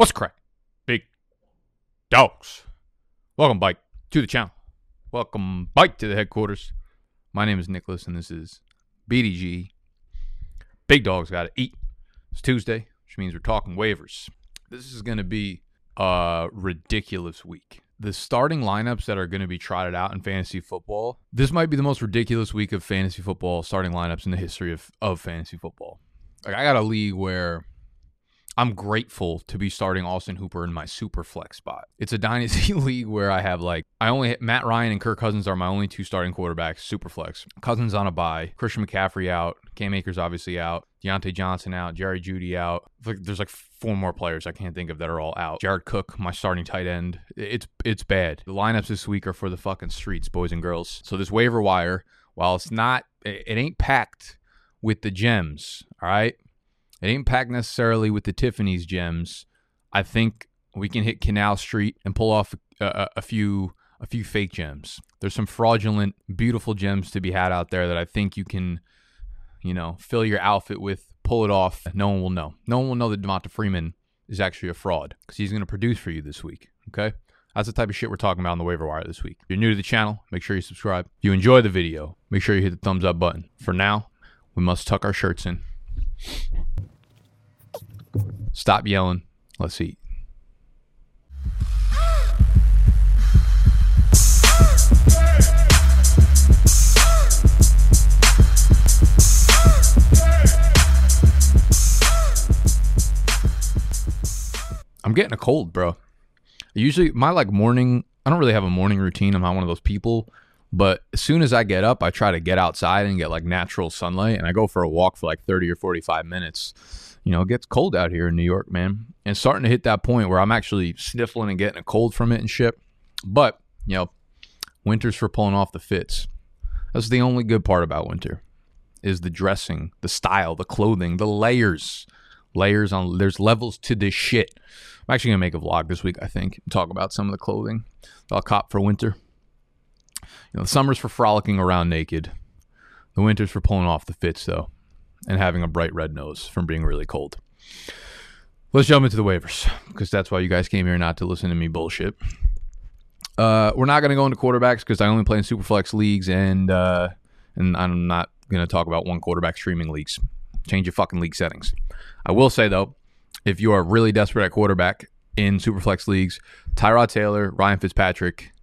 What's crack? Big dogs. Welcome, Bike, to the channel. Welcome, Bike, to the headquarters. My name is Nicholas, and this is BDG. Big dogs got to eat. It's Tuesday, which means we're talking waivers. This is going to be a ridiculous week. The starting lineups that are going to be trotted out in fantasy football, this might be the most ridiculous week of fantasy football starting lineups in the history of fantasy football. Like, I got a league where I'm grateful to be starting Austin Hooper in my super flex spot. It's a dynasty league where I have Matt Ryan and Kirk Cousins are my only two starting quarterbacks, super flex. Cousins on a bye, Christian McCaffrey out, Cam Akers obviously out, Deontay Johnson out, Jerry Jeudy out. There's like four more players I can't think of that are all out. Jared Cook, my starting tight end. It's bad. The lineups this week are for the fucking streets, boys and girls. So this waiver wire, while it ain't packed with the gems, all right? It ain't packed necessarily with the Tiffany's gems. I think we can hit Canal Street and pull off a few fake gems. There's some fraudulent, beautiful gems to be had out there that I think you can, fill your outfit with, pull it off. No one will know. No one will know that Devonta Freeman is actually a fraud because he's going to produce for you this week, okay? That's the type of shit we're talking about on the waiver wire this week. If you're new to the channel, make sure you subscribe. If you enjoy the video, make sure you hit the thumbs up button. For now, we must tuck our shirts in. Stop yelling. Let's eat. I'm getting a cold, bro. Usually my morning, I don't really have a morning routine. I'm not one of those people. But as soon as I get up, I try to get outside and get natural sunlight. And I go for a walk for 30 or 45 minutes. It gets cold out here in New York, man. And starting to hit that point where I'm actually sniffling and getting a cold from it and shit. But, winter's for pulling off the fits. That's the only good part about winter is the dressing, the style, the clothing, the layers. There's levels to this shit. I'm actually going to make a vlog this week, I think, and talk about some of the clothing that I'll cop for winter. The summer's for frolicking around naked. The winter's for pulling off the fits, though, and having a bright red nose from being really cold. Let's jump into the waivers, because that's why you guys came here, not to listen to me bullshit. We're not going to go into quarterbacks because I only play in Superflex leagues, and I'm not going to talk about one quarterback streaming leagues. Change your fucking league settings. I will say, though, if you are really desperate at quarterback in Superflex leagues, Tyrod Taylor, Ryan Fitzpatrick,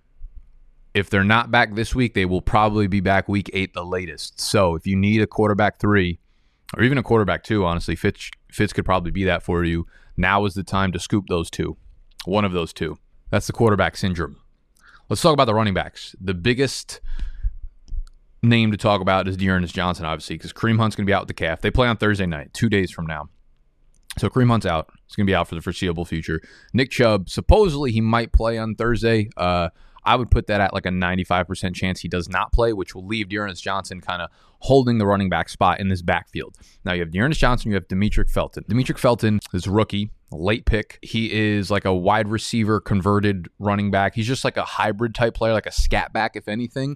if they're not back this week, they will probably be back week 8 the latest. So if you need a quarterback 3 or even a quarterback 2, honestly, Fitz could probably be that for you. Now is the time to scoop those two. One of those two. That's the quarterback syndrome. Let's talk about the running backs. The biggest name to talk about is D'Ernest Johnson, obviously, because Kareem Hunt's going to be out with the calf. They play on Thursday night, 2 days from now. So Kareem Hunt's out. He's going to be out for the foreseeable future. Nick Chubb, supposedly he might play on Thursday. I would put that at a 95% chance he does not play, which will leave D'Ernest Johnson kind of holding the running back spot in this backfield. Now you have D'Ernest Johnson, you have Demetric Felton. Demetric Felton is a rookie, a late pick. He is a wide receiver converted running back. He's just a hybrid type player, a scat back, if anything.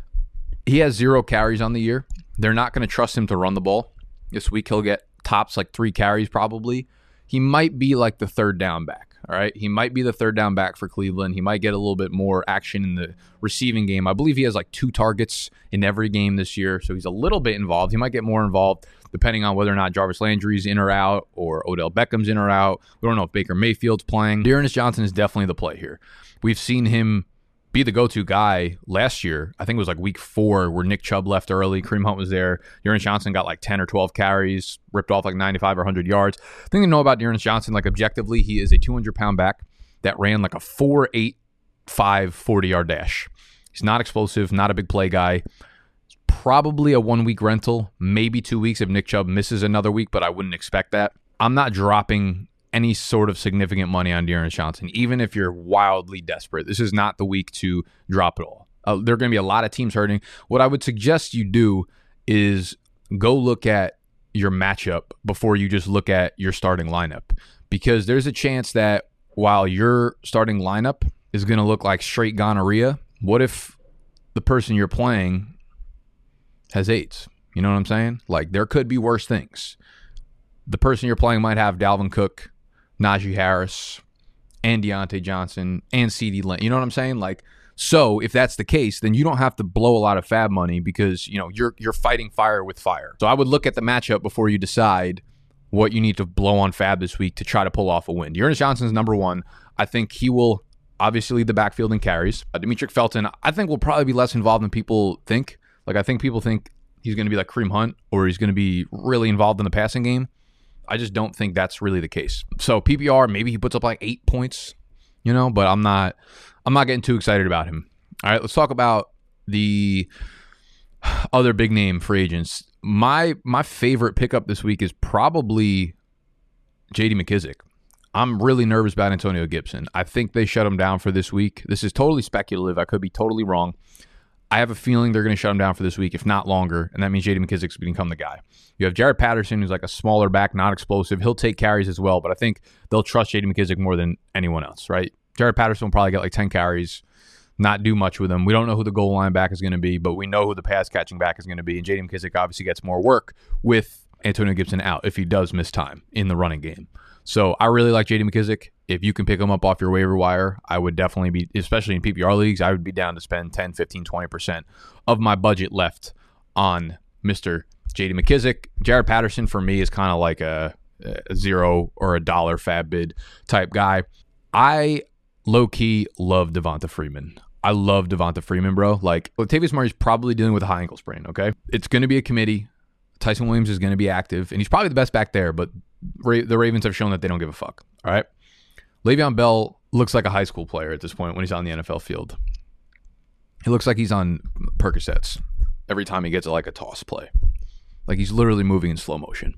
He has 0 carries on the year. They're not going to trust him to run the ball. This week he'll get tops 3 carries probably. He might be the third down back. All right, he might be the third down back for Cleveland. He might get a little bit more action in the receiving game. I believe he has 2 targets in every game this year, so he's a little bit involved. He might get more involved depending on whether or not Jarvis Landry's in or out or Odell Beckham's in or out. We don't know if Baker Mayfield's playing. D'Ernest Johnson is definitely the play here. We've seen him be the go-to guy last year. I think it was week 4 where Nick Chubb left early. Kareem Hunt was there. D'Ernest Johnson got 10 or 12 carries, ripped off 95 or 100 yards. The thing to know about D'Ernest Johnson, objectively, he is a 200-pound back that ran a 4.85 40-yard dash. He's not explosive, not a big play guy. Probably a 1-week rental, maybe 2 weeks if Nick Chubb misses another week, but I wouldn't expect that. I'm not dropping any sort of significant money on D'Ernest Johnson, even if you're wildly desperate. This is not the week to drop it all. There are going to be a lot of teams hurting. What I would suggest you do is go look at your matchup before you just look at your starting lineup, because there's a chance that while your starting lineup is going to look like straight gonorrhea, what if the person you're playing has AIDS? You know what I'm saying? There could be worse things. The person you're playing might have Dalvin Cook, Najee Harris and Deontay Johnson and CeeDee Lamb. You know what I'm saying? Like, so if that's the case, then you don't have to blow a lot of fab money because, you know, you're fighting fire with fire. So I would look at the matchup before you decide what you need to blow on fab this week to try to pull off a win. Dearness Johnson's number one. I think he will obviously lead the backfield in carries. Demetric Felton, I think, will probably be less involved than people think. Like, I think people think he's going to be like Kareem Hunt or he's going to be really involved in the passing game. I just don't think that's really the case. So PPR, maybe he puts up like 8 points, you know, but I'm not getting too excited about him. All right, let's talk about the other big name free agents. My favorite pickup this week is probably J.D. McKissic. I'm really nervous about Antonio Gibson. I think they shut him down for this week. This is totally speculative. I could be totally wrong. I have a feeling they're going to shut him down for this week, if not longer, and that means J.D. McKissic's going to become the guy. You have Jared Patterson, who's like a smaller back, not explosive. He'll take carries as well, but I think they'll trust J.D. McKissic more than anyone else, right? Jared Patterson will probably get like 10 carries, not do much with him. We don't know who the goal line back is going to be, but we know who the pass-catching back is going to be, and J.D. McKissic obviously gets more work with Antonio Gibson out if he does miss time in the running game. So I really like J.D. McKissic. If you can pick him up off your waiver wire, I would definitely be, especially in PPR leagues, I would be down to spend 10, 15, 20% of my budget left on Mr. J.D. McKissic. Jared Patterson for me is kind of like a $0 or $1 fab bid type guy. I low-key love Devonta Freeman. I love Devonta Freeman, bro. Like, Latavius Murray's probably dealing with a high ankle sprain, okay? It's going to be a committee. Tyson Williams is going to be active, and he's probably the best back there, but the Ravens have shown that they don't give a fuck, all right? Le'Veon Bell looks like a high school player at this point when he's on the NFL field. He looks like he's on Percocets every time he gets like a toss play. Like he's literally moving in slow motion.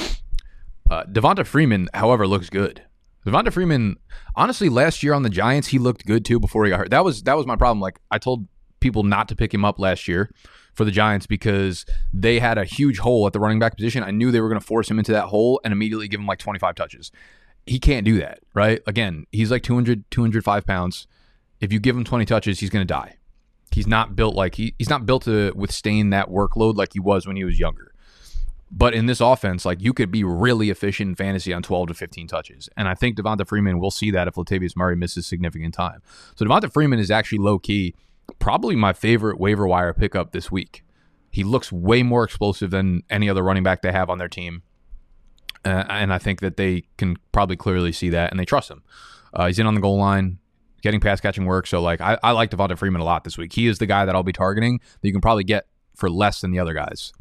Devonta Freeman, however, looks good. Devonta Freeman, honestly, last year on the Giants, he looked good too before he got hurt. That was my problem. Like I told people not to pick him up last year for the Giants because they had a huge hole at the running back position. I knew they were going to force him into that hole and immediately give him like 25 touches. He can't do that, right? Again, he's like 205 pounds. If you give him 20 touches, he's going to die. He's not built like he's not built to withstand that workload like he was when he was younger. But in this offense, like you could be really efficient in fantasy on 12 to 15 touches. And I think Devonta Freeman will see that if Latavius Murray misses significant time. So Devonta Freeman is actually low-key probably my favorite waiver wire pickup this week. He looks way more explosive than any other running back they have on their team. And I think that they can probably clearly see that, and they trust him. He's in on the goal line, getting pass-catching work. So, like, I like Devonta Freeman a lot this week. He is the guy that I'll be targeting that you can probably get for less than the other guys.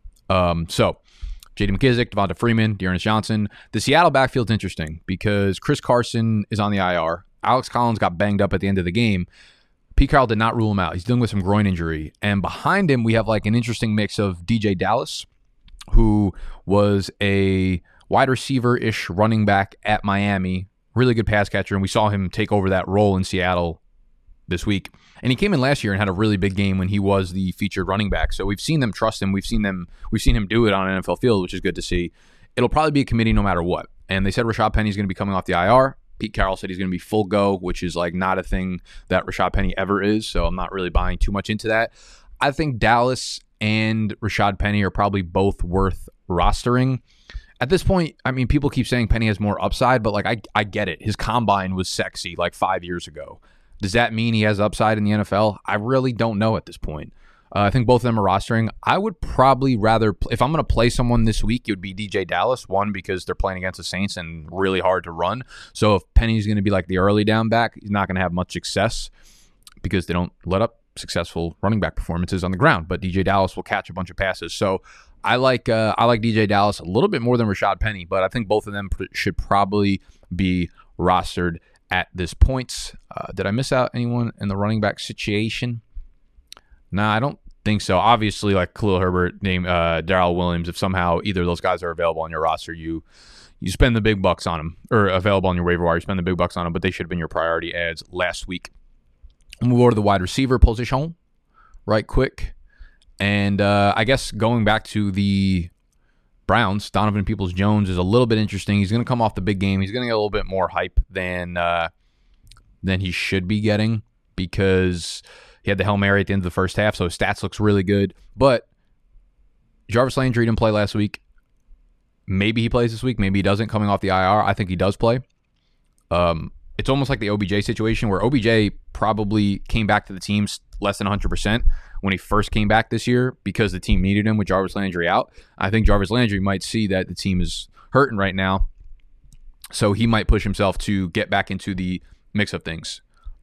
So, J.D. McKissic, Devonta Freeman, Dearness Johnson. The Seattle backfield's interesting because Chris Carson is on the IR. Alex Collins got banged up at the end of the game. Pete Carroll did not rule him out. He's dealing with some groin injury. And behind him, we have, like, an interesting mix of DJ Dallas, who was a wide receiver-ish running back at Miami, really good pass catcher, and we saw him take over that role in Seattle this week. And he came in last year and had a really big game when he was the featured running back. So we've seen them trust him. We've seen him do it on an NFL field, which is good to see. It'll probably be a committee no matter what. And they said Rashad Penny's going to be coming off the IR. Pete Carroll said he's going to be full go, which is like not a thing that Rashad Penny ever is. So I'm not really buying too much into that. I think Dallas and Rashad Penny are probably both worth rostering. At this point, I mean, people keep saying Penny has more upside, but like I get it. His combine was sexy like 5 years ago. Does that mean he has upside in the NFL? I really don't know at this point. I think both of them are rostering. I would probably rather, if I'm going to play someone this week, it would be DJ Dallas. One, because they're playing against the Saints and really hard to run. So if Penny's going to be like the early down back, he's not going to have much success because they don't let up successful running back performances on the ground. But DJ Dallas will catch a bunch of passes. So I like DJ Dallas a little bit more than Rashad Penny, but I think both of them should probably be rostered at this point. Did I miss out anyone in the running back situation? Nah, I don't think so. Obviously, like Khalil Herbert, Darrell Williams, if somehow either of those guys are available on your roster, you spend the big bucks on them, or available on your waiver wire, you spend the big bucks on them, but they should have been your priority ads last week. We'll move over to the wide receiver position right quick. And I guess going back to the Browns, Donovan Peoples-Jones is a little bit interesting. He's going to come off the big game. He's going to get a little bit more hype than he should be getting because he had the Hail Mary at the end of the first half, so his stats looks really good. But Jarvis Landry didn't play last week. Maybe he plays this week. Maybe he doesn't coming off the IR. I think he does play. It's almost like the OBJ situation where OBJ probably came back to the team less than 100% when he first came back this year because the team needed him with Jarvis Landry out. I think Jarvis Landry might see that the team is hurting right now, so he might push himself to get back into the mix of things,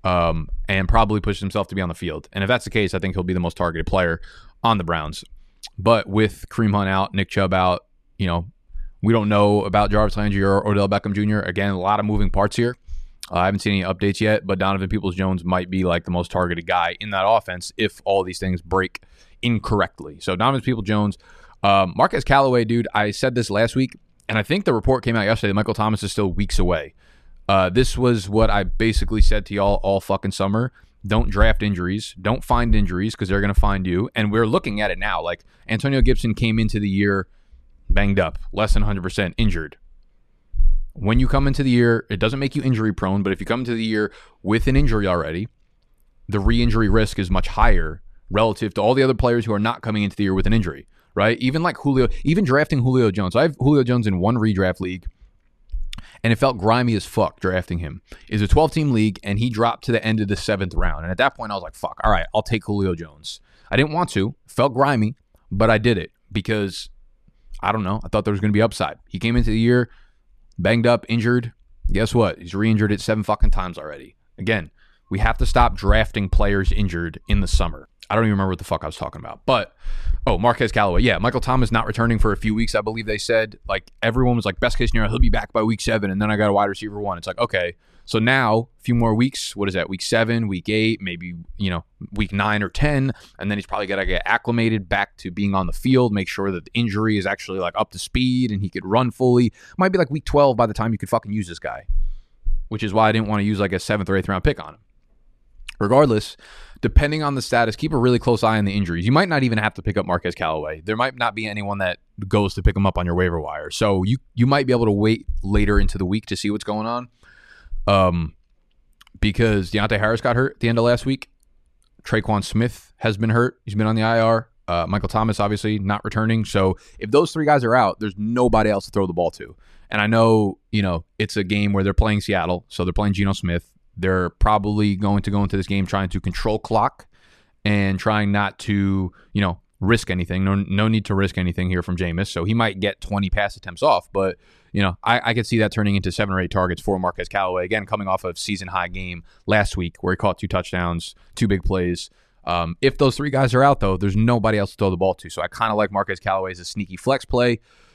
and probably push himself to be on the field. And if that's the case, I think he'll be the most targeted player on the Browns. But with Kareem Hunt out, Nick Chubb out, we don't know about Jarvis Landry or Odell Beckham Jr. Again, a lot of moving parts here. I haven't seen any updates yet, but Donovan Peoples-Jones might be like the most targeted guy in that offense if all these things break incorrectly. So Donovan Peoples-Jones, Marquez Callaway, dude, I said this last week, and I think the report came out yesterday that Michael Thomas is still weeks away. This was what I basically said to y'all all fucking summer. Don't draft injuries. Don't find injuries because they're going to find you. And we're looking at it now. Like Antonio Gibson came into the year banged up, less than 100% injured. When you come into the year, it doesn't make you injury prone, but if you come into the year with an injury already, the re-injury risk is much higher relative to all the other players who are not coming into the year with an injury, right? Even like Julio, even drafting Julio Jones. I have Julio Jones in one redraft league, and it felt grimy as fuck drafting him. It's a 12-team league, and he dropped to the end of the 7th round. And at that point, I was like, fuck, all right, I'll take Julio Jones. I didn't want to. Felt grimy, but I did it because, I don't know, I thought there was going to be upside. He came into the year banged up, injured. Guess what? He's re-injured it 7 fucking times already. Again, we have to stop drafting players injured in the summer. I don't even remember what the fuck I was talking about. But, Marquez Callaway. Yeah, Michael Thomas not returning for a few weeks, I believe they said. Like, everyone was like, best case scenario, he'll be back by week 7, and then I got a wide receiver 1. It's like, okay, so now, a few more weeks. What is that? Week 7, week 8, maybe, week 9 or 10, and then he's probably got to get acclimated back to being on the field, make sure that the injury is actually, like, up to speed and he could run fully. Might be like week 12 by the time you could fucking use this guy, which is why I didn't want to use, like, a 7th or 8th round pick on him. Regardless, depending on the status, keep a really close eye on the injuries. You might not even have to pick up Marquez Callaway. There might not be anyone that goes to pick him up on your waiver wire. So you might be able to wait later into the week to see what's going on. Because Deontay Harris got hurt at the end of last week. Traquan Smith has been hurt. He's been on the IR. Michael Thomas, obviously, not returning. So if those 3 guys are out, there's nobody else to throw the ball to. And I know, it's a game where they're playing Seattle, so they're playing Geno Smith. They're probably going to go into this game trying to control clock and trying not to, risk anything. No need to risk anything here from Jameis. So he might get 20 pass attempts off, but I could see that turning into 7 or 8 targets for Marquez Callaway. Again, coming off of season high game last week where he caught 2 touchdowns, 2 big plays. If those 3 guys are out, though, there's nobody else to throw the ball to. So I kind of like Marquez Callaway as a sneaky flex play.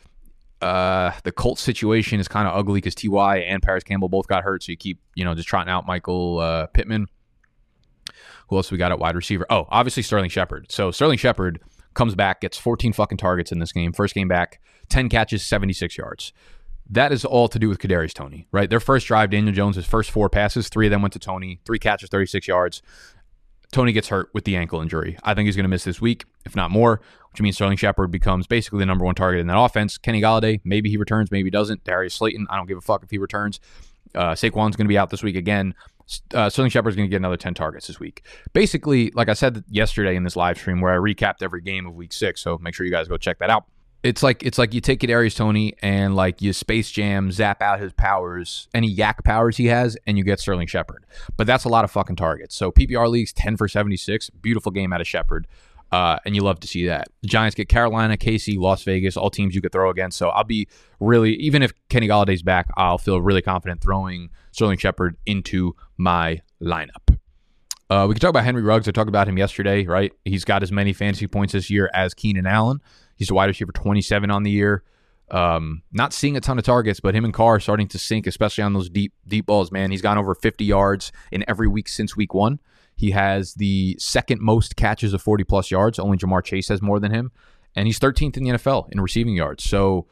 The Colts situation is kind of ugly because T.Y. and Paris Campbell both got hurt. So you keep, just trotting out Michael Pittman. Who else we got at wide receiver? Oh, obviously Sterling Shepard. So Sterling Shepard comes back, gets 14 fucking targets in this game. First game back, 10 catches, 76 yards. That is all to do with Kadarius Toney, right? Their first drive, Daniel Jones' first 4 passes, 3 of them went to Toney, 3 catches, 36 yards. Toney gets hurt with the ankle injury. I think he's going to miss this week, if not more, which means Sterling Shepard becomes basically the number 1 target in that offense. Kenny Golladay, maybe he returns, maybe he doesn't. Darius Slayton, I don't give a fuck if he returns. Saquon's going to be out this week again. Sterling Shepard's going to get another 10 targets this week. Basically, like I said yesterday in this live stream where I recapped every game of week 6, so make sure you guys go check that out. It's like you take Kadarius Toney and like you Space Jam, zap out his powers, any yak powers he has, and you get Sterling Shepard. But that's a lot of fucking targets. So PPR leagues, 10 for 76. Beautiful game out of Shepard. And you love to see that. The Giants get Carolina, KC, Las Vegas, all teams you could throw against. So I'll be really, even if Kenny Galladay's back, I'll feel really confident throwing Sterling Shepard into my lineup. We can talk about Henry Ruggs. I talked about him yesterday, right? He's got as many fantasy points this year as Keenan Allen. He's a wide receiver 27 on the year. Not seeing a ton of targets, but him and Carr are starting to sink, especially on those deep balls, man. He's gone over 50 yards in every week since week 1. He has the second most catches of 40-plus yards. Only Jamar Chase has more than him. And he's 13th in the NFL in receiving yards. So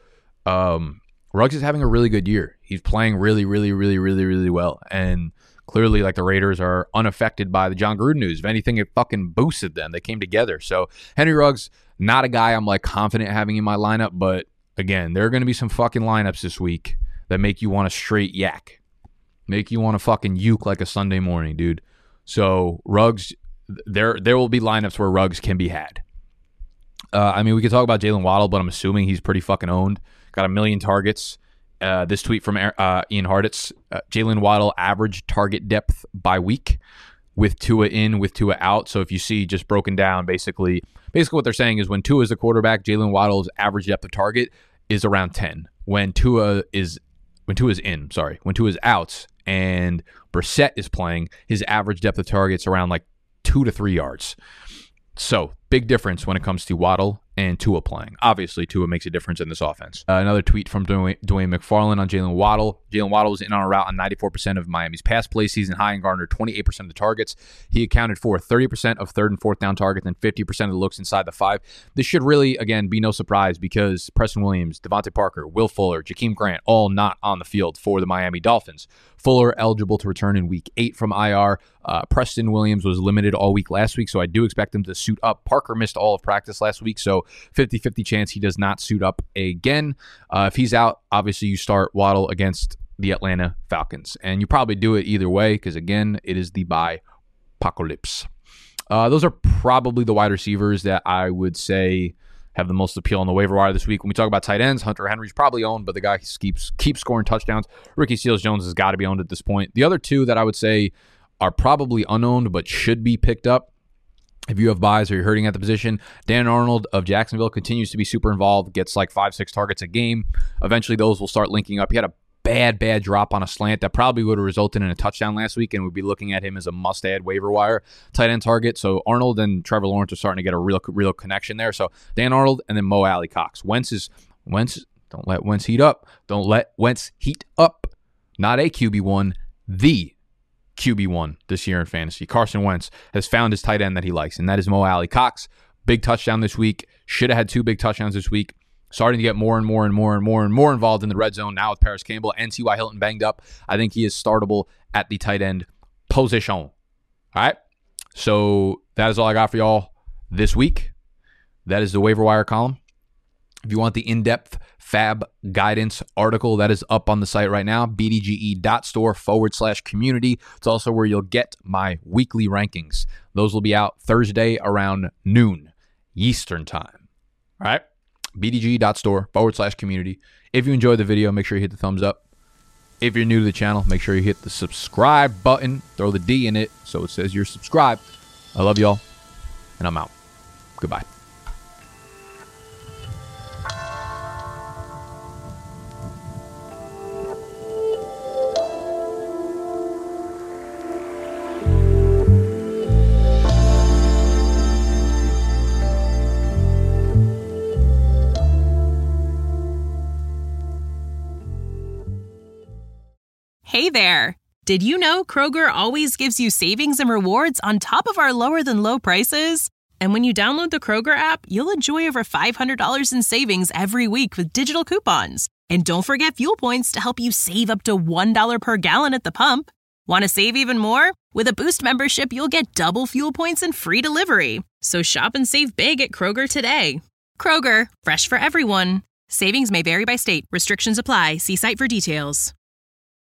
Ruggs is having a really good year. He's playing really, really, really, really, really well. And clearly, like, the Raiders are unaffected by the John Gruden news. If anything, it fucking boosted them. They came together. So Henry Ruggs, not a guy I'm, like, confident having in my lineup. But, again, there are going to be some fucking lineups this week that make you want to straight yak. Make you want to fucking uke like a Sunday morning, dude. So Ruggs, there will be lineups where Ruggs can be had. We could talk about Jalen Waddle, but I'm assuming he's pretty fucking owned. Got 1 million targets This tweet from Ian Harditz, Jalen Waddle average target depth by week with Tua in, with Tua out. So if you see just broken down, basically what they're saying is when Tua is the quarterback, Jalen Waddle's average depth of target is around 10. When Tua is out and Brissett is playing, his average depth of target's around like 2 to 3 yards. So big difference when it comes to Waddle and Tua playing. Obviously, Tua makes a difference in this offense. Another tweet from Dwayne McFarland on Jalen Waddle. Jalen Waddle was in on a route on 94% of Miami's pass play season high and garnered 28% of the targets. He accounted for 30% of third and fourth down targets and 50% of the looks inside the 5. This should really, again, be no surprise because Preston Williams, Devontae Parker, Will Fuller, Jakeem Grant, all not on the field for the Miami Dolphins. Fuller eligible to return in week 8 from IR. Preston Williams was limited all week last week, so I do expect him to suit up. Parker missed all of practice last week, so 50-50 chance he does not suit up again. If he's out, obviously you start Waddle against the Atlanta Falcons, and you probably do it either way because, again, it is the bye apocalypse. Those are probably the wide receivers that I would say have the most appeal on the waiver wire this week. When we talk about tight ends, Hunter Henry's probably owned, but the guy keeps scoring touchdowns. Ricky Seals-Jones has got to be owned at this point. The other two that I would say are probably unowned but should be picked up if you have buys or you're hurting at the position. Dan Arnold of Jacksonville continues to be super involved, gets like 5-6 targets a game. Eventually those will start linking up. He had a bad drop on a slant that probably would have resulted in a touchdown last week, and we'd be looking at him as a must-add waiver wire tight end target. So Arnold and Trevor Lawrence are starting to get a real connection there. So Dan Arnold and then Mo Alley Cox. Wentz, don't let Wentz heat up. Don't let Wentz heat up. Not a QB1, the QB1 this year in fantasy. Carson Wentz has found his tight end that he likes, and that is Mo Alley Cox. Big touchdown this week. Should have had 2 big touchdowns this week. Starting to get more and more involved in the red zone now with Paris Campbell and T.Y. Hilton banged up. I think he is startable at the tight end position. All right? So that is all I got for y'all this week. That is the waiver wire column. If you want the in-depth fab guidance article, that is up on the site right now, bdge.store/community. It's also where you'll get my weekly rankings. Those will be out Thursday around noon Eastern time. All right? bdge.store/community. If you enjoyed the video, make sure you hit the thumbs up. If you're new to the channel, make sure you hit the subscribe button. Throw the D in it so it says you're subscribed. I love y'all, and I'm out. Goodbye. Hey there! Did you know Kroger always gives you savings and rewards on top of our lower-than-low prices? And when you download the Kroger app, you'll enjoy over $500 in savings every week with digital coupons. And don't forget fuel points to help you save up to $1 per gallon at the pump. Want to save even more? With a Boost membership, you'll get double fuel points and free delivery. So shop and save big at Kroger today. Kroger, fresh for everyone. Savings may vary by state. Restrictions apply. See site for details.